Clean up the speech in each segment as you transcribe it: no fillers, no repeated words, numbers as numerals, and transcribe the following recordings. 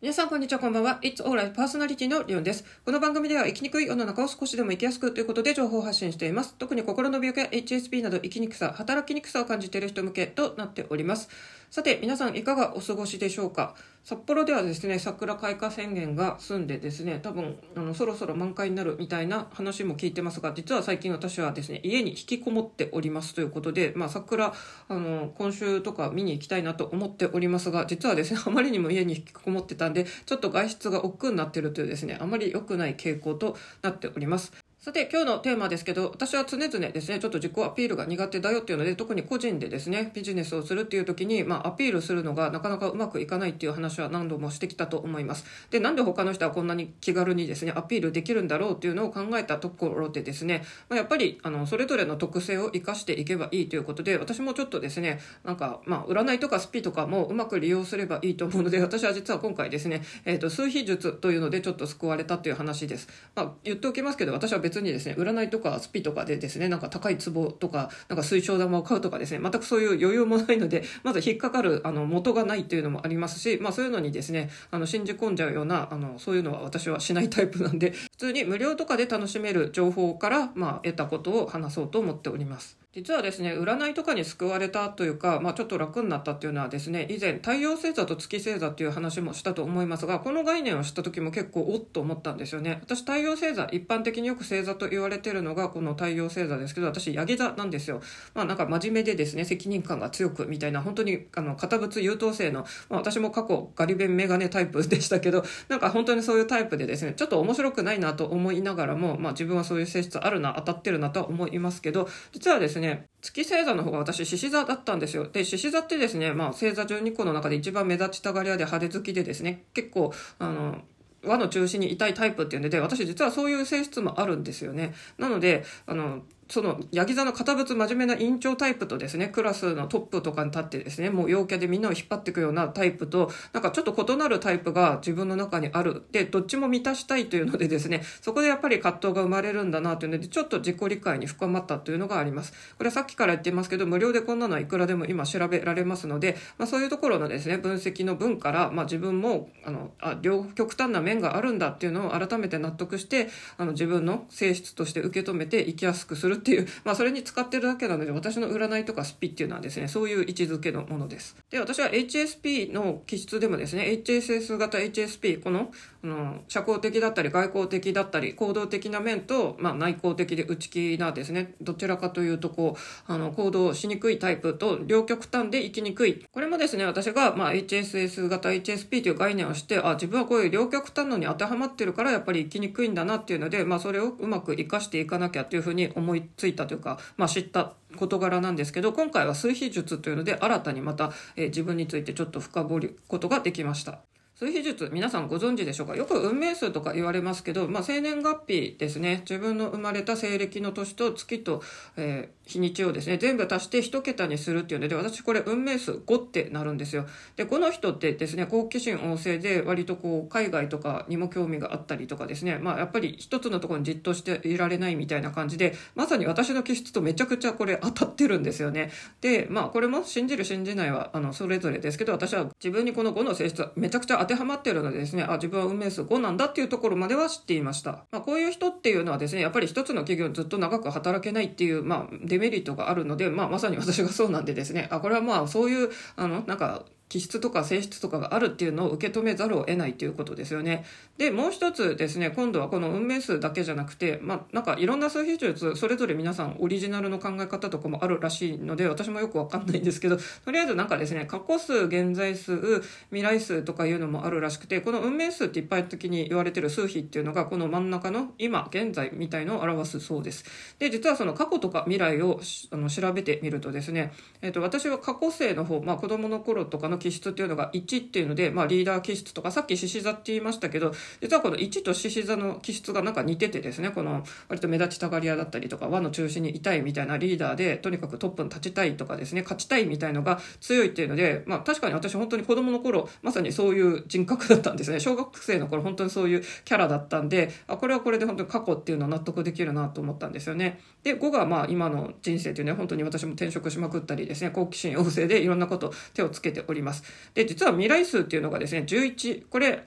皆さんこんにちは、こんばんは。It's Alright パーソナリティのリオンです。この番組では生きにくい世の中を少しでも生きやすくということで情報を発信しています。特に心の病気や HSP など生きにくさ、働きにくさを感じている人向けとなっております。さて、皆さんいかがお過ごしでしょうか。札幌ではですね、桜開花宣言が済んでですね、多分そろそろ満開になるみたいな話も聞いてますが、実は最近私はですね、家に引きこもっておりますということで、桜今週とか見に行きたいなと思っておりますが、実はですね、あまりにも家に引きこもってたんで、ちょっと外出が億劫になっているというですね、あまり良くない傾向となっております。さて今日のテーマですけど、私は常々ですね、ちょっと自己アピールが苦手だよっていうので、特に個人でですね、ビジネスをするっていう時に、アピールするのがなかなかうまくいかないっていう話は何度もしてきたと思います。で、なんで他の人はこんなに気軽にですね、アピールできるんだろうっていうのを考えたところでですね、やっぱりそれぞれの特性を生かしていけばいいということで、私もちょっとですね、占いとかスピとかもうまく利用すればいいと思うので、私は実は今回ですね、数秘術というのでちょっと救われたという話です。言っておきますけど、私は別にですね、占いとかスピとかでですね、なんか高い壺とかなんか水晶玉を買うとかですね、全くそういう余裕もないので、まず引っかかる元がないっていうのもありますし、そういうのにですね、信じ込んじゃうようなそういうのは私はしないタイプなんで、普通に無料とかで楽しめる情報から得たことを話そうと思っております。実はですね、占いとかに救われたというか、ちょっと楽になったっていうのはですね、以前太陽星座と月星座っていう話もしたと思いますが、この概念を知った時も結構おっと思ったんですよね。私太陽星座、一般的によく星座と言われているのがこの太陽星座ですけど、私ヤギ座なんですよ。なんか真面目でですね、責任感が強くみたいな、本当に堅物優等生の、私も過去ガリ勉メガネタイプでしたけど、なんか本当にそういうタイプでですね、ちょっと面白くないなと思いながらも、自分はそういう性質あるな、当たってるなとは思いますけど、実はですね、月星座の方が私獅子座だったんですよ。で、獅子座ってですね、星座12個の中で一番目立ちたがり屋で派手好きでですね、結構輪の中心にいたいタイプっていうので、私実はそういう性質もあるんですよね。なのでそのヤギ座の堅物真面目な委員長タイプとですね、クラスのトップとかに立ってですね、もう陽キャでみんなを引っ張っていくようなタイプと、なんかちょっと異なるタイプが自分の中にある。で、どっちも満たしたいというのでですね、そこでやっぱり葛藤が生まれるんだなというので、ちょっと自己理解に深まったというのがあります。これはさっきから言ってますけど、無料でこんなのはいくらでも今調べられますので、そういうところのですね、分析の分から、自分も両極端な面があるんだっていうのを改めて納得して、自分の性質として受け止めて生きやすくするっていう、それに使ってるだけなので、私の占いとかスピっていうのはですね、そういう位置づけのものです。で、私は HSP の気質でもですね、HSS 型 HSP、この社交的だったり外交的だったり行動的な面と、内向的で内気なですね、どちらかというと行動しにくいタイプと両極端で生きにくい。これもですね、私がHSS 型 HSP という概念をして、自分はこういう両極端のに当てはまってるからやっぱり生きにくいんだなっていうので、それをうまく活かしていかなきゃっていうふうに思いついたというか、知った事柄なんですけど、今回は数秘術というので新たにまた、自分についてちょっと深掘ることができました。数秘術、皆さんご存知でしょうか。よく運命数とか言われますけど、生年月日ですね、自分の生まれた西暦の年と月と、日にちをですね、全部足して一桁にするっていうので、私これ運命数5ってなるんですよ。で、この人ってですね、好奇心旺盛で割と海外とかにも興味があったりとかですね、やっぱり一つのところにじっとしていられないみたいな感じで、まさに私の気質とめちゃくちゃこれ当たってるんですよね。で、これも信じる信じないはそれぞれですけど、私は自分にこの5の性質はめちゃくちゃ当てはまっているのでですね、自分は運命数5なんだっていうところまでは知っていました。こういう人っていうのはですね、やっぱり一つの企業にずっと長く働けないっていう、デメリットがあるので、まさに私がそうなんでですね、これはそういうなんか気質とか性質とかがあるっていうのを受け止めざるを得ないということですよね。で、もう一つですね、今度はこの運命数だけじゃなくて、なんかいろんな数秘術、それぞれ皆さんオリジナルの考え方とかもあるらしいので、私もよくわかんないんですけど、とりあえずなんかですね、過去数、現在数、未来数とかいうのもあるらしくて、この運命数って一般的に言われてる数比っていうのが、この真ん中の今、現在みたいのを表すそうです。で、実はその過去とか未来を調べてみるとですね、私は過去生の方、子供の頃とかの気質っていうのが1っていうので、リーダー気質とか、さっき獅子座って言いましたけど、実はこの1と獅子座の気質がなんか似ててですね、この割と目立ちたがり屋だったりとか、輪の中心にいたいみたいなリーダーで、とにかくトップに立ちたいとかですね、勝ちたいみたいのが強いっていうので、確かに私本当に子供の頃、まさにそういう人格だったんですね。小学生の頃本当にそういうキャラだったんで、これはこれで本当に過去っていうのは納得できるなと思ったんですよね。で、5が今の人生っていうね、本当に私も転職しまくったりですね、好奇心旺盛でいろんなこと手をつけております。 ます。で、実は未来数っていうのがですね、11、これ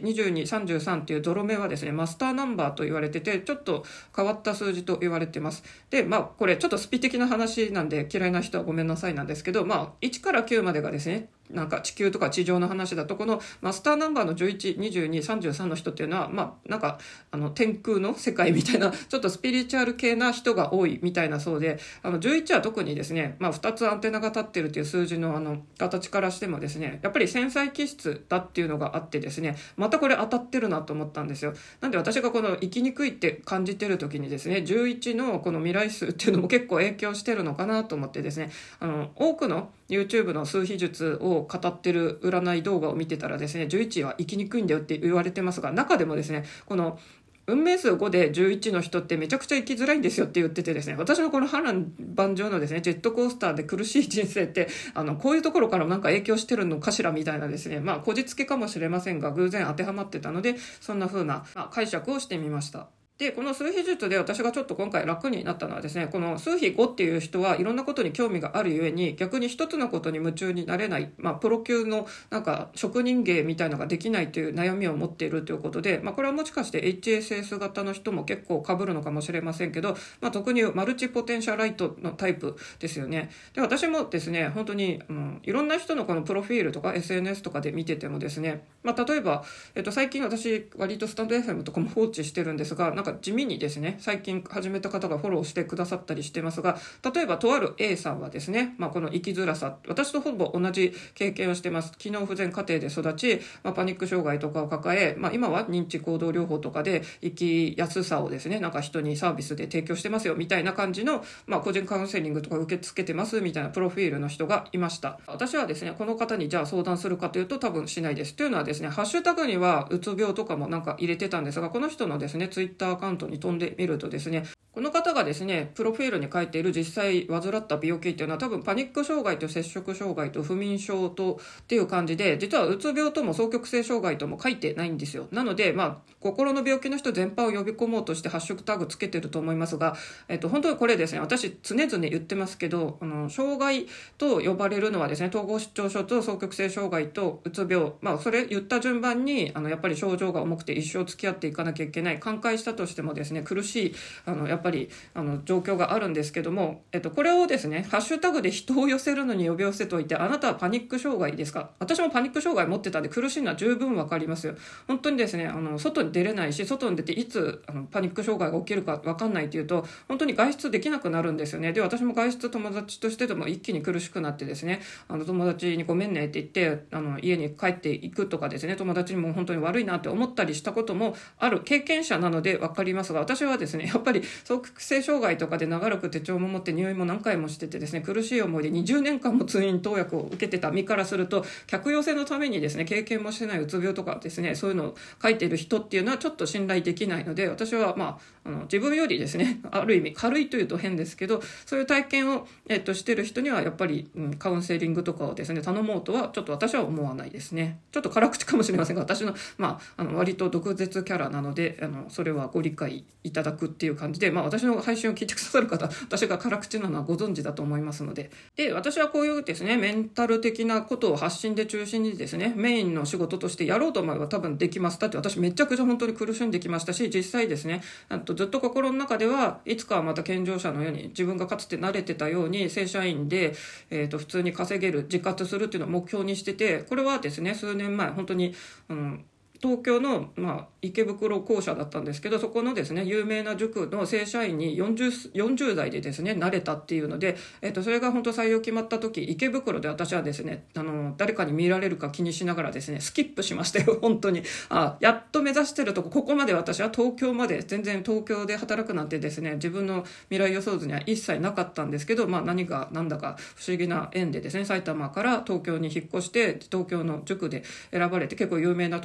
11、22、33っていうゾロ目はですね、マスターナンバーと言われてて、ちょっと変わった数字と言われてます。で、これちょっとスピ的な話なんで嫌いな人はごめんなさいなんですけど、1から9までがですね、なんか地球とか地上の話だと、このマスターナンバーの11、22、33の人っていうのは、なんか天空の世界みたいなちょっとスピリチュアル系な人が多いみたいなそうで、11は特にですね、2つアンテナが立ってるっていう数字の形からしてもですね、やっぱり繊細気質だっていうのがあってですね、またこれ当たってるなと思ったんですよ。なんで私がこの生きにくいって感じてる時にですね、11のこの未来数っていうのも結構影響してるのかなと思ってですね、多くの YouTube の数秘術を語ってる占い動画を見てたらですね、11は生きにくいんだよって言われてますが、中でもですね、この運命数5で11の人ってめちゃくちゃ生きづらいんですよって言っててですね、私のこの波乱万丈のですね、ジェットコースターで苦しい人生ってこういうところからなんか影響してるのかしらみたいなですね、こじつけかもしれませんが偶然当てはまってたので、そんな風な解釈をしてみました。で、この数秘術で私がちょっと今回楽になったのはですね、この数秘5っていう人はいろんなことに興味があるゆえに、逆に一つのことに夢中になれない、プロ級のなんか職人芸みたいのができないという悩みを持っているということで、これはもしかして HSS 型の人も結構被るのかもしれませんけど、特にマルチポテンシャライトのタイプですよね。で、私もですね、本当に、いろんな人のこのプロフィールとか SNS とかで見ててもですね、例えば、最近私割とスタンド FM とかも放置してるんですが、なんか地味にですね、最近始めた方がフォローしてくださったりしてますが、例えばとある A さんはですね、この生きづらさ、私とほぼ同じ経験をしてます。機能不全家庭で育ち、パニック障害とかを抱え、今は認知行動療法とかで生きやすさをですね、なんか人にサービスで提供してますよみたいな感じの、個人カウンセリングとか受け付けてますみたいなプロフィールの人がいました。私はですね、この方にじゃあ相談するかというと多分しないです。というのはですね、ハッシュタグにはうつ病とかもなんか入れてたんですが、この人のですね、ツイッターアカウントに飛んでみるとですね、この方がですね、プロフィールに書いている実際患った病気っていうのは多分パニック障害と摂食障害と不眠症とっていう感じで、実はうつ病とも双極性障害とも書いてないんですよ。なので、心の病気の人全般を呼び込もうとしてハッシュタグつけてると思いますが、本当にこれですね、私常々言ってますけど、障害と呼ばれるのはですね、統合失調症と双極性障害とうつ病、それ言った順番にやっぱり症状が重くて一生付き合っていかなきゃいけない、寛解したとしてもですね、苦しいやっぱり状況があるんですけども、これをですね、ハッシュタグで人を寄せるのに呼び寄せといて、あなたはパニック障害ですか？私もパニック障害持ってたんで苦しいのは十分わかりますよ。本当にですね、外に出れないし、外に出ていつパニック障害が起きるかわかんないっていうと、本当に外出できなくなるんですよね。で、私も外出友達としてでも一気に苦しくなってですね、友達にごめんねって言って家に帰っていくとかですね、友達にも本当に悪いなって思ったりしたこともある経験者なのでわかりますが、私はですね、やっぱり双極性障害とかで長らく手帳も持って入院も何回もしててですね、苦しい思いで20年間も通院投薬を受けてた身からすると、客寄せのためにですね、経験もしてないうつ病とかですね、そういうのを書いている人っていうのはちょっと信頼できないので、私は自分よりですね、ある意味軽いというと変ですけど、そういう体験を、してる人にはやっぱり、カウンセリングとかをですね、頼もうとはちょっと私は思わないですね。ちょっと辛口かもしれませんが、私の割と毒舌キャラなので、それはご理解いただくっていう感じで、私の配信を聞いてくださる方、私が辛口なのはご存知だと思いますので。で、私はこういうですね、メンタル的なことを発信で中心にですね、メインの仕事としてやろうと思えば多分できます。だって私めちゃくちゃ本当に苦しんできましたし、実際ですね、ずっと心の中ではいつかはまた健常者のように、自分がかつて慣れてたように正社員で、普通に稼げる、自活するっていうのを目標にしてて、これはですね、数年前本当に東京の、池袋校舎だったんですけど、そこのですね、有名な塾の正社員に40代でですね、なれたっていうので、それが本当採用決まった時、池袋で私はですね、誰かに見られるか気にしながらですね、スキップしましたよ、本当に。やっと目指してるとここまで私は東京まで、全然東京で働くなんてですね、自分の未来予想図には一切なかったんですけど、何が何だか不思議な縁でですね、埼玉から東京に引っ越して、東京の塾で選ばれて、結構有名なところでですね、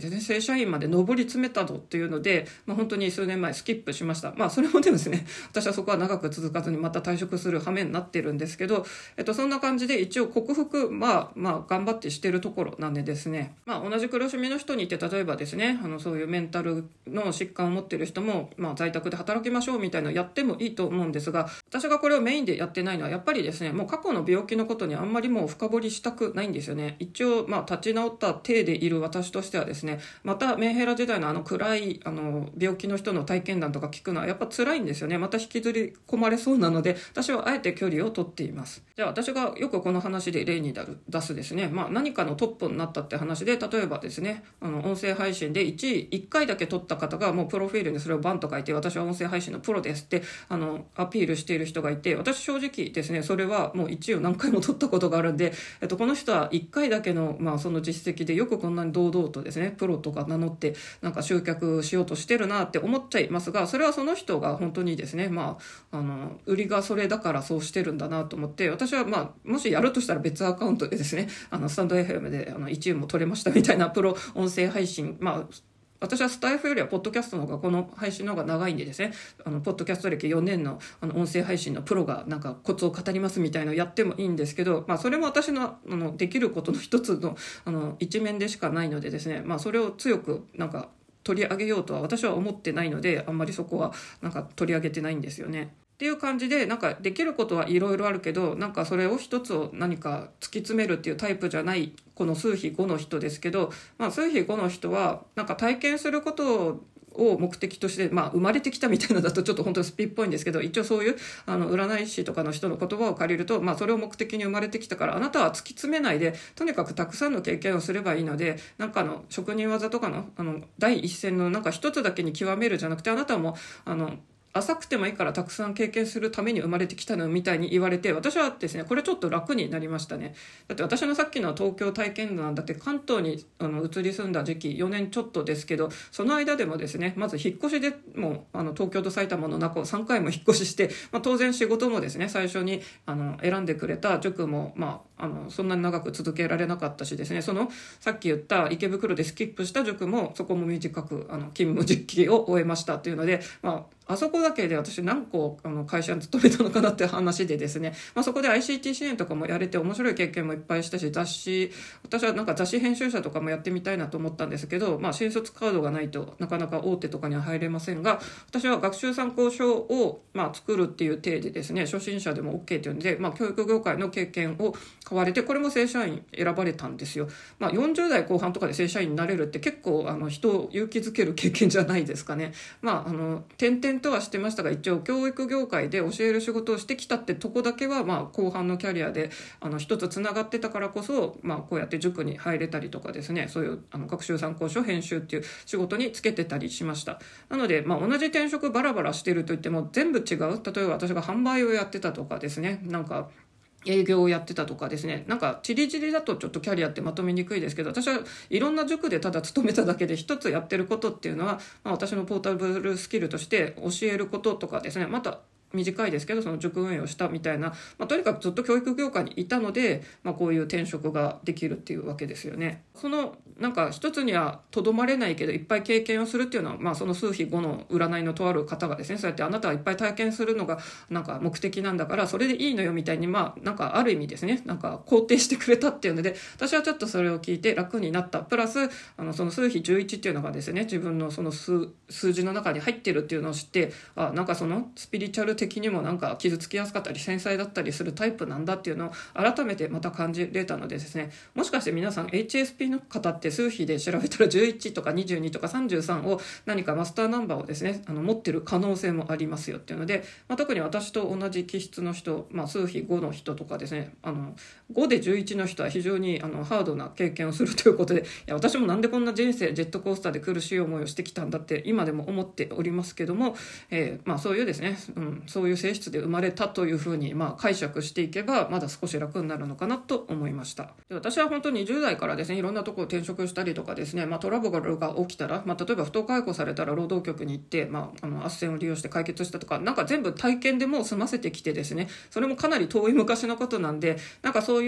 ですね、正社員まで上り詰めたぞっていうので、本当に数年前スキップしました。それもですね、私はそこは長く続かずにまた退職する羽目になってるんですけど、そんな感じで一応克服、頑張ってしてるところなんでですね、同じ苦しみの人にいて、例えばですね、そういうメンタルの疾患を持ってる人も、在宅で働きましょうみたいなのやってもいいと思うんですが、私がこれをメインでやってないのはやっぱりですね、もう過去の病気のことにあんまりもう深掘りしたくないんですよね。一応立ち直った体でいる私としてはですね、またメンヘラ時代の暗い病気の人の体験談とか聞くのはやっぱ辛いんですよね。また引きずり込まれそうなので、私はあえて距離を取っています。じゃあ私がよくこの話で例に出すですね、何かのトップになったって話で、例えばですね、音声配信で1位1回だけ取った方がもうプロフィールにそれをバンと書いて、私は音声配信のプロですってアピールしている人がいて、私正直ですね、それはもう1位を何回も取ったことがあるんで、この人は1回だけの、その実績でよくこんなに堂々とですね、プロとか名乗って集客しようとしてるなって思っちゃいますが、それはその人が本当にですね、売りがそれだからそうしてるんだなと思って、私はもしやるとしたら別アカウントでですね、スタンド FM で1位も取れましたみたいなプロ音声配信、私はスタイフよりはポッドキャストの方がこの配信の方が長いんでですね、ポッドキャスト歴4年の音声配信のプロがコツを語りますみたいなのやってもいいんですけど、それも私のできることの一つの一面でしかないのでですね、それを強く取り上げようとは私は思ってないので、あんまりそこは取り上げてないんですよね。っていう感じで、できることはいろいろあるけど、それを一つを何か突き詰めるっていうタイプじゃないこの数比5の人ですけど、数比5の人は体験することを目的として、生まれてきたみたいなのだとちょっと本当にスピっぽいんですけど、一応そういう占い師とかの人の言葉を借りると、それを目的に生まれてきたから、あなたは突き詰めないでとにかくたくさんの経験をすればいいので、職人技とかの第一線の一つだけに極めるじゃなくて、あなたも浅くてもいいからたくさん経験するために生まれてきたのみたいに言われて、私はですね、これちょっと楽になりましたね。だって私のさっきの東京体験談だって関東に移り住んだ時期4年ちょっとですけど、その間でもですね、まず引っ越しでも東京と埼玉の中を3回も引っ越しして、当然仕事もですね、最初に選んでくれた塾もそんなに長く続けられなかったしですね、そのさっき言った池袋でスキップした塾もそこも短く勤務実績を終えましたっていうので、あそこだけで私何個会社に勤めたのかなって話でですね、そこで ICT 支援とかもやれて面白い経験もいっぱいしたし、私は雑誌編集者とかもやってみたいなと思ったんですけど、新卒カードがないとなかなか大手とかには入れませんが、私は学習参考書を作るっていう体でですね、初心者でも OK っていうんで、教育業界の経験を買われて、これも正社員選ばれたんですよ。40代後半とかで正社員になれるって結構人を勇気づける経験じゃないですかね。転々とはしてましたが、一応教育業界で教える仕事をしてきたってとこだけは後半のキャリアで一つつながってたからこそ、こうやって塾に入れたりとかですね、そういう学習参考書編集っていう仕事につけてたりしました。なので、同じ転職バラバラしてるといっても全部違う。例えば私が販売をやってたとかですね、営業をやってたとかですね、チリチリだとちょっとキャリアってまとめにくいですけど、私はいろんな塾でただ勤めただけで一つやってることっていうのは、私のポータブルスキルとして教えることとかですね、また短いですけどその塾運営をしたみたいな、とにかくずっと教育業界にいたので、こういう転職ができるっていうわけですよね。その一つにはとどまれないけどいっぱい経験をするっていうのは、その数比5の占いのとある方がですね、そうやってあなたはいっぱい体験するのが目的なんだからそれでいいのよみたいに、ある意味ですね、肯定してくれたっていうので、私はちょっとそれを聞いて楽になった。プラスその数比11っていうのがですね、自分のその数字の中に入ってるっていうのを知って、そのスピリチュアル的にも傷つきやすかったり繊細だったりするタイプなんだっていうのを改めてまた感じれたのでですね、もしかして皆さん HSP の方って数比で調べたら11とか22とか33を何かマスターナンバーをですね持ってる可能性もありますよっていうので、特に私と同じ気質の人、数比5の人とかですね、5で11の人は非常にハードな経験をするということで、私もなんでこんな人生ジェットコースターで苦しい思いをしてきたんだって今でも思っておりますけども、そういうですね、そういう性質で生まれたというふうに解釈していけばまだ少し楽になるのかなと思いました。で、私は本当に20代からですねいろんなところ転職したりとかですね、トラブルが起きたら、例えば不当解雇されたら労働局に行って、斡旋を利用して解決したとか、全部体験でもう済ませてきてですね、それもかなり遠い昔のことなんで、そういう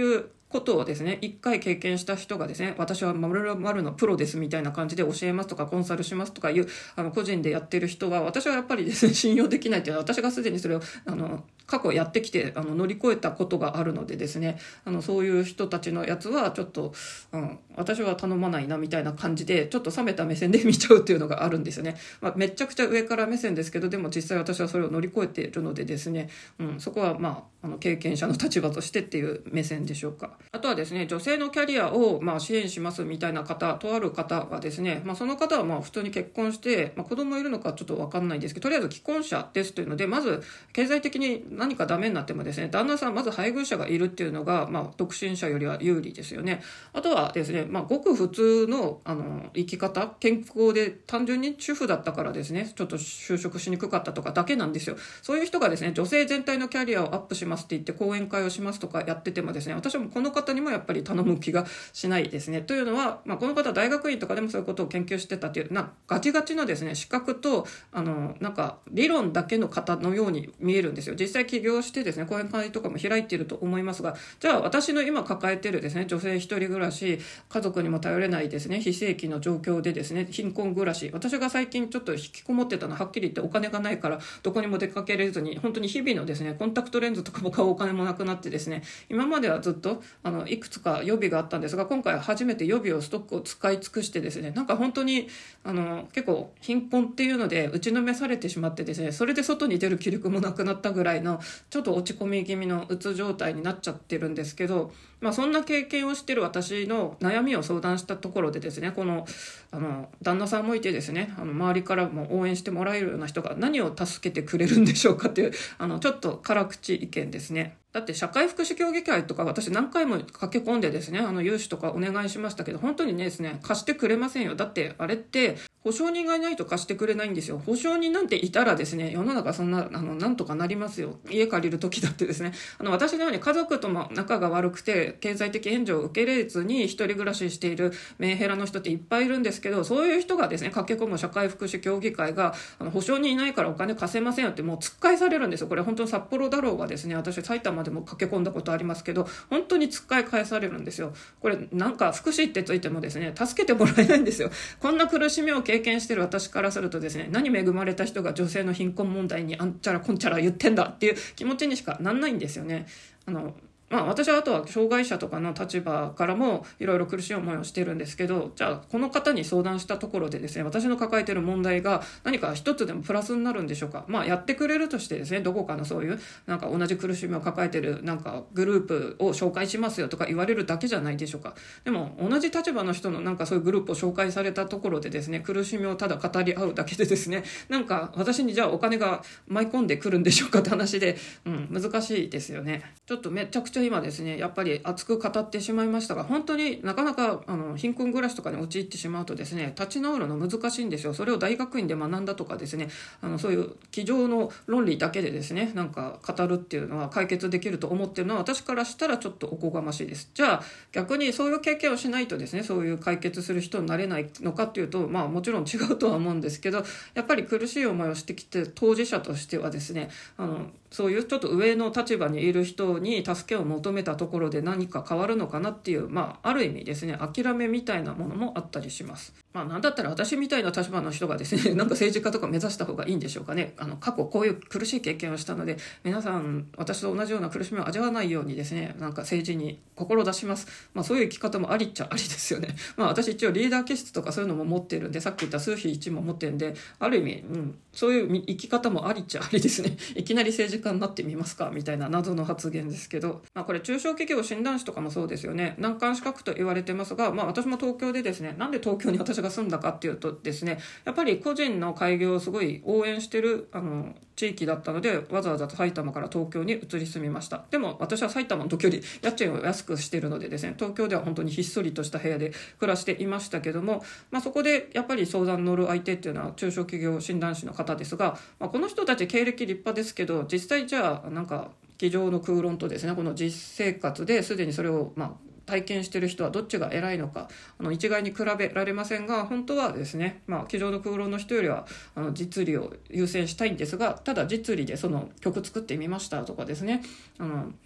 ことをですね、一回経験した人がですね、私は〇〇のプロですみたいな感じで教えますとかコンサルしますとかいう個人でやってる人は、私はやっぱりですね、信用できないというのは、私がすでにそれを過去やってきて乗り越えたことがあるのでですね、そういう人たちのやつはちょっと、私は頼まないなみたいな感じで、ちょっと冷めた目線で見ちゃうっていうのがあるんですよね。めちゃくちゃ上から目線ですけど、でも実際私はそれを乗り越えているのでですね、そこは経験者の立場としてっていう目線でしょうか。あとはですね、女性のキャリアを支援しますみたいな方、とある方がですね、その方は普通に結婚して、子供いるのかちょっと分かんないんですけど、とりあえず既婚者ですというので、まず経済的に何かダメになってもですね、旦那さんまず配偶者がいるっていうのが、独身者よりは有利ですよね。あとはですね、ごく普通の生き方、健康で単純に主婦だったからですね、ちょっと就職しにくかったとかだけなんですよ。そういう人がですね、女性全体のキャリアをアップしますって言って講演会をしますとかやっててもですね、私はもうこの方にもやっぱり頼む気がしないですね。というのは、この方は大学院とかでもそういうことを研究してたっていうガチガチのですね、資格と理論だけの方のように見えるんですよ。実際起業してですね、講演会とかも開いていると思いますが、じゃあ私の今抱えているですね、女性一人暮らし、家族にも頼れないですね、非正規の状況でですね、貧困暮らし、私が最近ちょっと引きこもってたのははっきり言ってお金がないからどこにも出かけれずに、本当に日々のですね、コンタクトレンズとかも買うお金もなくなってですね、今まではずっといくつか予備があったんですが、今回は初めて予備をストックを使い尽くしてですね、本当に結構貧困っていうので打ちのめされてしまってですね、それで外に出る気力もなくなったぐらいのちょっと落ち込み気味のうつ状態になっちゃってるんですけど、そんな経験をしてる私の悩みを相談したところでですね、この旦那さんもいてですね、周りからも応援してもらえるような人が何を助けてくれるんでしょうかっていうちょっと辛口意見ですね。だって社会福祉協議会とか私何回も駆け込んでですね、融資とかお願いしましたけど、本当にねですね、貸してくれませんよ。だってあれって保証人がいないと貸してくれないんですよ。保証人なんていたらですね、世の中そんななんとかなりますよ。家借りる時だってですね、私のように家族とも仲が悪くて経済的援助を受けれずに一人暮らししているメンヘラの人っていっぱいいるんですけど、そういう人がですね、駆け込む社会福祉協議会が保証人いないからお金貸せませんよってもう突っ返されるんですよ。これ本当に札幌だろうがですね、私埼玉でも駆け込んだことありますけど、本当に突っ返されるんですよ。これ福祉ってついてもですね、助けてもらえないんですよ。こんな苦しみを経験してる私からするとですね、何恵まれた人が女性の貧困問題にあんちゃらこんちゃら言ってんだっていう気持ちにしかなんないんですよね。私はあとは障害者とかの立場からもいろいろ苦しい思いをしてるんですけど、じゃあこの方に相談したところでですね、私の抱えている問題が何か一つでもプラスになるんでしょうか。やってくれるとしてですね、どこかのそういう同じ苦しみを抱えているグループを紹介しますよとか言われるだけじゃないでしょうか。でも同じ立場の人のそういうグループを紹介されたところでですね、苦しみをただ語り合うだけでですね、私にじゃあお金が舞い込んでくるんでしょうかって話で、難しいですよね。ちょっとめちゃくちゃ今ですね、やっぱり熱く語ってしまいましたが、本当になかなか貧困暮らしとかに陥ってしまうとですね、立ち直るの難しいんですよ。それを大学院で学んだとかですね、そういう机上の論理だけでですね、語るっていうのは解決できると思ってるのは私からしたらちょっとおこがましいです。じゃあ逆にそういう経験をしないとですね、そういう解決する人になれないのかっていうと、もちろん違うとは思うんですけど、やっぱり苦しい思いをしてきて当事者としてはですね、そういうちょっと上の立場にいる人に助けを求めたところで何か変わるのかなっていう、ある意味ですね、諦めみたいなものもあったりします。なんだったら私みたいな立場の人がですね、政治家とか目指した方がいいんでしょうかね。過去こういう苦しい経験をしたので、皆さん私と同じような苦しみを味わわないようにですね、政治に志します。そういう生き方もありっちゃありですよね。私一応リーダー気質とかそういうのも持ってるんで、さっき言った数比1も持ってるんで、ある意味、そういう生き方もありっちゃありですね。いきなり政治家になってみますかみたいな謎の発言ですけど、これ中小企業診断士とかもそうですよね。難関資格と言われてますが、私も東京でですね、なんで東京に私が住んだかっていうとですね、やっぱり個人の開業をすごい応援してる地域だったので、わざわざ埼玉から東京に移り住みました。でも私は埼玉の時より家賃を安くしているのでですね、東京では本当にひっそりとした部屋で暮らしていましたけども、そこでやっぱり相談に乗る相手っていうのは中小企業診断士の方ですが、この人たち経歴立派ですけど、実際じゃあ机上の空論とですね、この実生活ですでにそれを体験している人はどっちが偉いのか一概に比べられませんが、本当はですね、机上の空論の人よりは実利を優先したいんですが、ただ実利でその曲作ってみましたとかですね、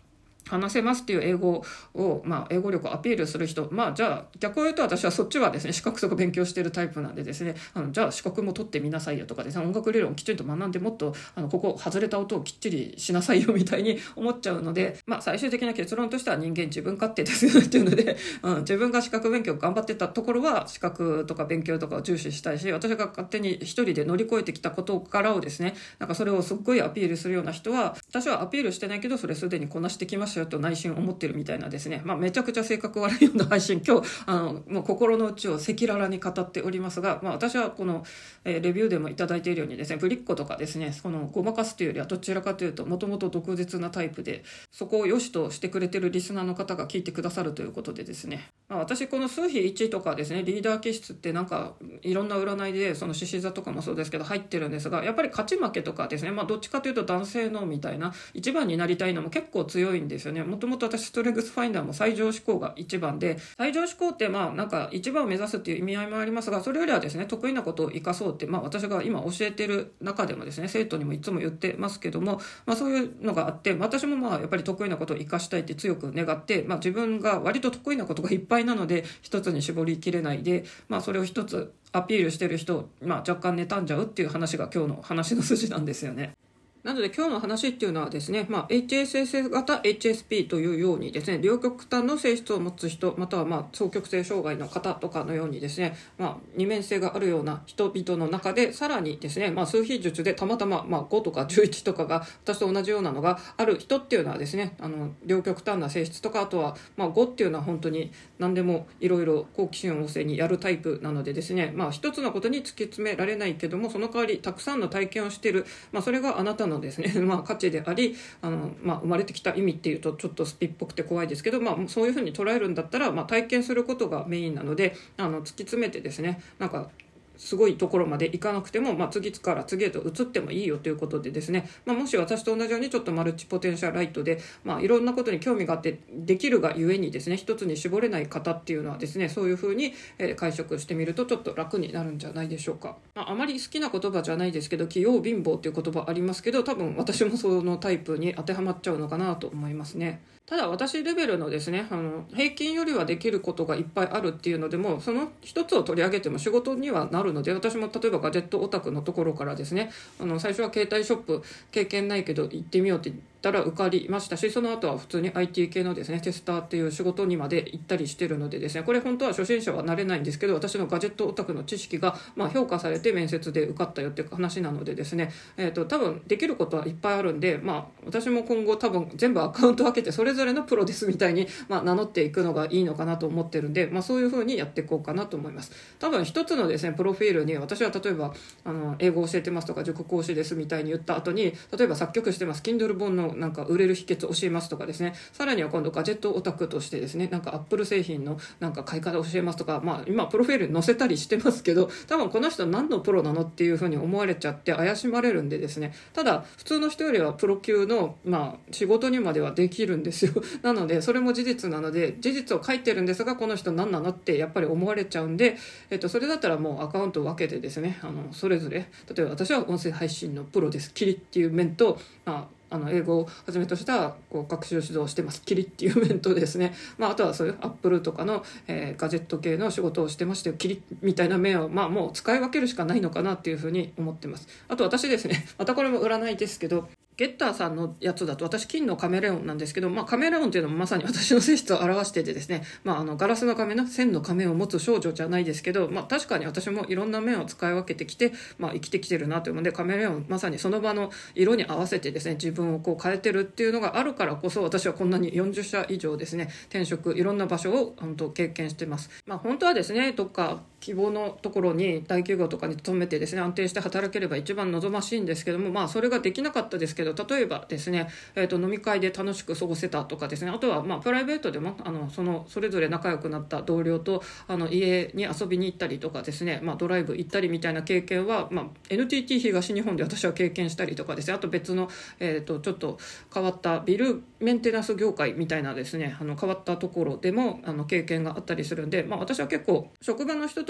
話せますっていう英語を、英語力をアピールする人、じゃあ逆を言うと私はそっちはですね、資格とか勉強しているタイプなんでですね、じゃあ資格も取ってみなさいよとかですね、音楽理論をきちんと学んでもっとここ外れた音をきっちりしなさいよみたいに思っちゃうので、最終的な結論としては人間自分勝手ですよっていうので、自分が資格勉強頑張ってたところは資格とか勉強とかを重視したいし、私が勝手に一人で乗り越えてきたことからをですね、それをすっごいアピールするような人は、私はアピールしてないけどそれすでにこなしてきましたよと内心思ってるみたいなですね、めちゃくちゃ性格悪いような配信、今日もう心の内を赤裸々に語っておりますが、私はこの、レビューでもいただいているようにですね、ぶりっ子とかですね、このごまかすというよりはどちらかというともともと毒舌なタイプで、そこを良しとしてくれてるリスナーの方が聞いてくださるということでですね、私この数比1とかですね、リーダー気質っていろんな占いでその獅子座とかもそうですけど入ってるんですが、やっぱり勝ち負けとかですね、どっちかというと男性のみたいな一番になりたいのも結構強いんですよね。もともと私ストレングスファインダーも最上志向が一番で、最上志向って一番を目指すっていう意味合いもありますが、それよりはですね得意なことを生かそうって、私が今教えてる中でもですね、生徒にもいつも言ってますけども、そういうのがあって、私もやっぱり得意なことを生かしたいって強く願って、自分が割と得意なことがいっぱいなので一つに絞りきれないで、それを一つアピールしてる人を、若干妬んじゃうっていう話が今日の話の筋なんですよね。なので今日の話っていうのはですね、HSS 型 HSP というようにですね、両極端の性質を持つ人、または双極性障害の方とかのようにですね、二面性があるような人々の中で、さらにですね、数比術でたまたま5とか11とかが私と同じようなのがある人っていうのはですね、両極端な性質とか、あとは5っていうのは本当に何でもいろいろ好奇心旺盛にやるタイプなのでですね、一つのことに突き詰められないけども、その代わりたくさんの体験をしている、それがあなたのですね、価値であり、生まれてきた意味っていうとちょっとスピっぽくて怖いですけど、そういうふうに捉えるんだったら、体験することがメインなので、突き詰めてですね、すごいところまで行かなくても、次から次へと移ってもいいよということでですね、もし私と同じようにちょっとマルチポテンシャルライトで、いろんなことに興味があってできるがゆえにですね、一つに絞れない方っていうのはですね、そういうふうに解釈してみるとちょっと楽になるんじゃないでしょうか。あまり好きな言葉じゃないですけど、器用貧乏っていう言葉ありますけど、多分私もそのタイプに当てはまっちゃうのかなと思いますね。ただ私レベルのですね、平均よりはできることがいっぱいあるっていうのでも、その一つを取り上げても仕事にはなるので、私も例えばガジェットオタクのところからですね、最初は携帯ショップ経験ないけど行ってみようって言ったら受かりましたし、その後は普通に IT 系のですねテスターっていう仕事にまで行ったりしてるのでですね、これ本当は初心者はなれないんですけど、私のガジェットオタクの知識が評価されて面接で受かったよっていう話なのでですね、多分できることはいっぱいあるんで、私も今後多分全部アカウント分けてそれぞれのプロですみたいに、名乗っていくのがいいのかなと思ってるんで、そういう風にやっていこうかなと思います。多分一つのですねプロフィールに、私は例えば英語を教えてますとか塾講師ですみたいに言った後に、例えば作曲してます Kindle 本の売れる秘訣教えますとかですね、さらには今度ガジェットオタクとしてですね、アップル製品の買い方教えますとか、今プロフィールに載せたりしてますけど、多分この人何のプロなのっていう風に思われちゃって怪しまれるんでですね、ただ普通の人よりはプロ級の仕事にまではできるんですよ。なのでそれも事実なので、事実を書いてるんですが、この人何なのってやっぱり思われちゃうんで、それだったらもうアカウントを分けてですね、それぞれ、例えば私は音声配信のプロですキリっていう面と、英語をはじめとした学習指導をしてますキリっていう面とですね、あとはそういうアップルとかの、ガジェット系の仕事をしてましてキリみたいな面を、もう使い分けるしかないのかなっていうふうに思ってます。あと私ですね、またこれも占いですけど、ゲッターさんのやつだと私金のカメレオンなんですけど、カメレオンっていうのもまさに私の性質を表しててですね、ガラスの仮面の線の仮面を持つ少女じゃないですけど、確かに私もいろんな面を使い分けてきて、生きてきてるなというので、カメレオンまさにその場の色に合わせてですね、自分を変えてるっていうのがあるからこそ、私はこんなに40社以上ですね転職、いろんな場所を経験してます。本当はですね、どっか希望のところに大企業とかに勤めてですね安定して働ければ一番望ましいんですけども、それができなかったですけど、例えばですね、飲み会で楽しく過ごせたとかですね、あとはプライベートでもそれぞれ仲良くなった同僚と家に遊びに行ったりとかですね、ドライブ行ったりみたいな経験は、NTT 東日本で私は経験したりとかですね、あと別の、ちょっと変わったビルメンテナンス業界みたいなですね変わったところでも経験があったりするんで、私は結構職場の人と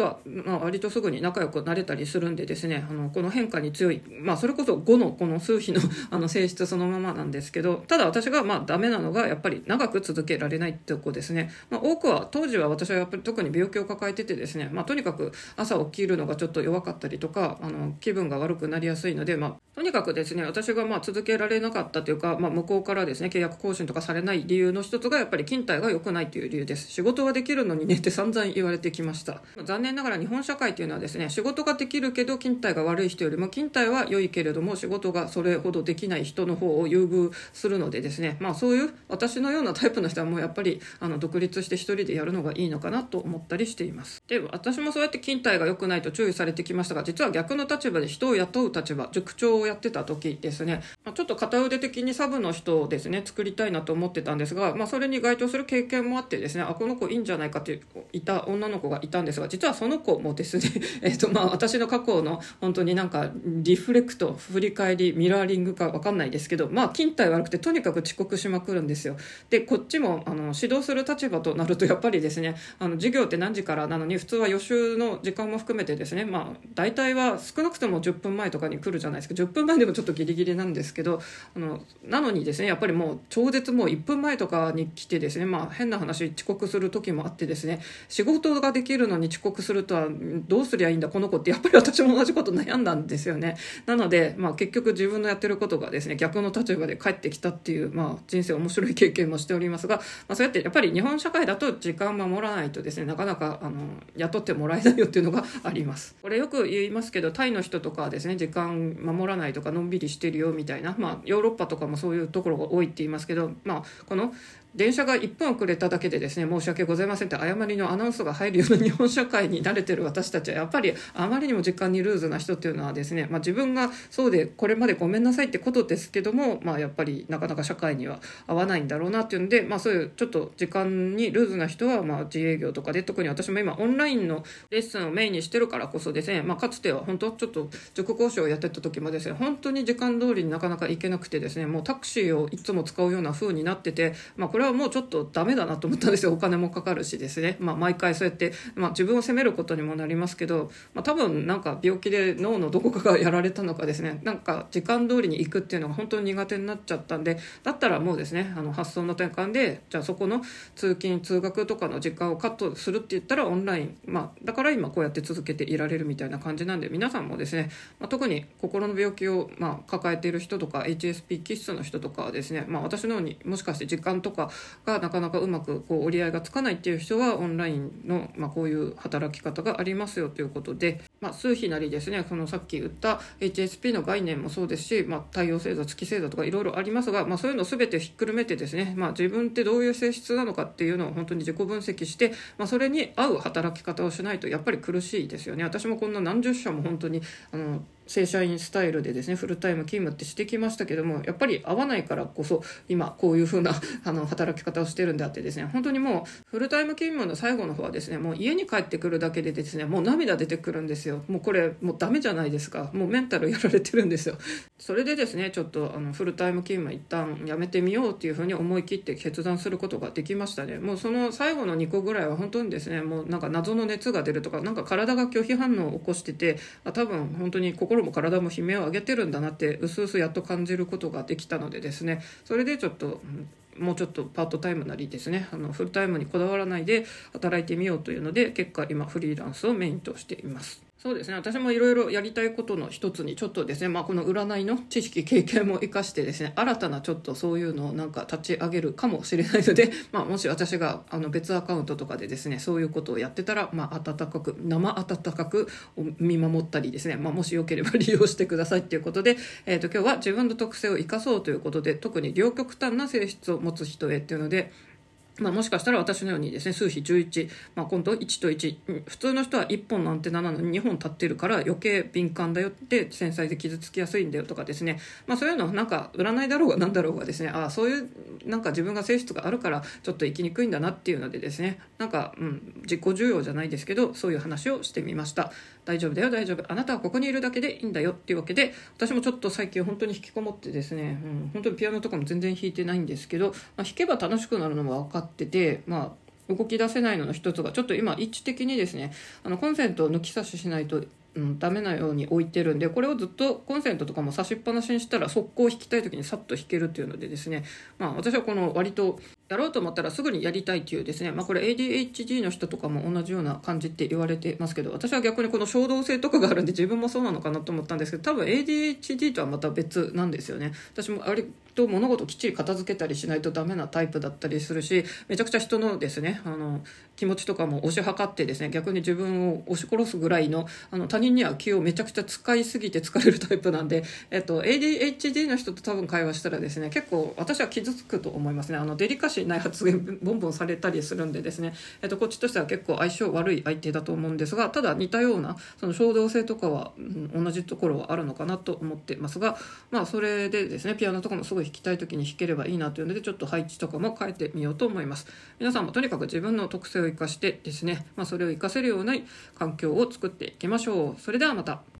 とは、割とすぐに仲良くなれたりするんでですね、この変化に強い、それこそ5のこの数比の性質そのままなんですけど、ただ私がダメなのがやっぱり長く続けられないってとこですね。多くは当時は私はやっぱり特に病気を抱えててですね、とにかく朝起きるのがちょっと弱かったりとか、気分が悪くなりやすいので、とにかくですね、私が続けられなかったというか、向こうからですね契約更新とかされない理由の一つがやっぱり勤怠が良くないという理由です。仕事はできるのにねって散々言われてきました。残念ながら日本社会というのはですね、仕事ができるけど勤怠が悪い人よりも勤怠は良いけれども仕事がそれほどできない人の方を優遇するのでですね、そういう私のようなタイプの人はもうやっぱり独立して一人でやるのがいいのかなと思ったりしています。で、私もそうやって勤怠が良くないと注意されてきましたが、実は逆の立場で人を雇う立場、塾長をやってた時ですね、ちょっと片腕的にサブの人をですね作りたいなと思ってたんですが、それに該当する経験もあってですね、この子いいんじゃないかっていた女の子がいたんですが、実はその子もですね私の過去の本当にリフレクト、振り返り、ミラーリングか分かんないですけど、勤怠悪くてとにかく遅刻しまくるんですよ。で、こっちも指導する立場となるとやっぱりですね、授業って何時からなのに普通は予習の時間も含めてですね、大体は少なくとも10分前とかに来るじゃないですか。10分前でもちょっとギリギリなんですけど、なのにですね、やっぱりもう超絶もう1分前とかに来てですね、変な話遅刻する時もあってですね、仕事ができるのに遅刻するとはどうすりゃいいんだこの子って、やっぱり私も同じこと悩んだんですよね。なので、結局自分のやってることがですね逆の立場で帰ってきたっていう、人生面白い経験もしておりますが、そうやってやっぱり日本社会だと時間守らないとですねなかなか雇ってもらえないよっていうのがあります。これよく言いますけど、タイの人とかはですね時間守らないとかのんびりしてるよみたいな、ヨーロッパとかもそういうところが多いって言いますけど、この電車が1分遅れただけでですね申し訳ございませんって誤りのアナウンスが入るような日本社会に慣れてる私たちはやっぱりあまりにも時間にルーズな人っていうのはですね、自分がそうでこれまでごめんなさいってことですけども、やっぱりなかなか社会には合わないんだろうなっていうんで、そういうちょっと時間にルーズな人は自営業とかで、特に私も今オンラインのレッスンをメインにしてるからこそですね、かつては本当ちょっと塾講師をやってた時もですね本当に時間通りになかなか行けなくてですね、もうタクシーをいつも使うような風になってて、これはもうちょっとダメだなと思ったんですよ。お金もかかるしですね、毎回そうやって、自分を責めることにもなりますけど、多分病気で脳のどこかがやられたのかですね、時間通りに行くっていうのが本当に苦手になっちゃったんで、だったらもうですね発想の転換で、じゃあそこの通勤通学とかの時間をカットするって言ったらオンライン、だから今こうやって続けていられるみたいな感じなんで、皆さんもですね、特に心の病気を抱えている人とか HSP 気質の人とかはですね、私のようにもしかして時間とかがなかなかうまく折り合いがつかないっていう人はオンラインの、こういう働き方がありますよということで、数比なりですね、さっき言った HSP の概念もそうですし、太陽星座月星座とかいろいろありますが、そういうのを全てひっくるめてですね、自分ってどういう性質なのかっていうのを本当に自己分析して、それに合う働き方をしないとやっぱり苦しいですよね。私もこんな何十社も本当に正社員スタイルでですねフルタイム勤務ってしてきましたけども、やっぱり合わないからこそ今こういう風な働き方をしてるんであってですね、本当にもうフルタイム勤務の最後の方はですね、もう家に帰ってくるだけでですねもう涙出てくるんですよ。もうこれもうダメじゃないですか。もうメンタルやられてるんですよ。それでですねちょっとフルタイム勤務一旦やめてみようっていう風に思い切って決断することができましたね。もうその最後の2個ぐらいは本当にですね、もう謎の熱が出るとか体が拒否反応を起こしてて、多分本当に心も体も悲鳴を上げてるんだなってうすうすやっと感じることができたのでですね、それでちょっともうちょっとパートタイムなりですねフルタイムにこだわらないで働いてみようというので、結果今フリーランスをメインとしています。そうですね、私もいろいろやりたいことの一つにちょっとですね、この占いの知識経験も生かしてですね、新たなちょっとそういうのを立ち上げるかもしれないので、もし私が別アカウントとかでですねそういうことをやってたら、生温かく見守ったりですね、もしよければ利用してくださいということで、今日は自分の特性を生かそうということで、特に両極端な性質を持つ人へっていうので、もしかしたら私のようにですね数比11、今度1と1、普通の人は1本のアンテナなのに2本立ってるから余計敏感だよって繊細で傷つきやすいんだよとかですね、そういうの占いだろうが何だろうがですね、そういう自分が性質があるからちょっと生きにくいんだなっていうのでですね、自己需要じゃないですけどそういう話をしてみました。大丈夫だよ大丈夫、あなたはここにいるだけでいいんだよっていうわけで、私もちょっと最近本当に引きこもってですね、本当にピアノとかも全然弾いてないんですけど、弾けば楽しくなるのも分かってて、 動き出せないのの一つがちょっと今位置的にですねコンセントを抜き差ししないとダメなように置いてるんで、これをずっとコンセントとかも差しっぱなしにしたら速攻弾きたい時にさっと弾けるっていうのでですね、私はこの割とやろうと思ったらすぐにやりたいっていうですね、これ ADHD の人とかも同じような感じって言われてますけど、私は逆にこの衝動性とかがあるんで自分もそうなのかなと思ったんですけど、多分 ADHD とはまた別なんですよね。私も割と物事をきっちり片付けたりしないとダメなタイプだったりするし、めちゃくちゃ人のですね気持ちとかも推し量ってですね、逆に自分を押し殺すぐらいの他人には気をめちゃくちゃ使いすぎて疲れるタイプなんで、ADHD の人と多分会話したらですね、結構私は傷つくと思いますね。デリカシーない発言ボンボンされたりするんでですね、こっちとしては結構相性悪い相手だと思うんですが、ただ似たようなその衝動性とかは、同じところはあるのかなと思ってますが、それでですねピアノとかもすごい弾きたい時に弾ければいいなというので、ちょっと配置とかも変えてみようと思います。皆さんもとにかく自分の特性を生かしてですね、それを活かせるような環境を作っていきましょう。それではまた。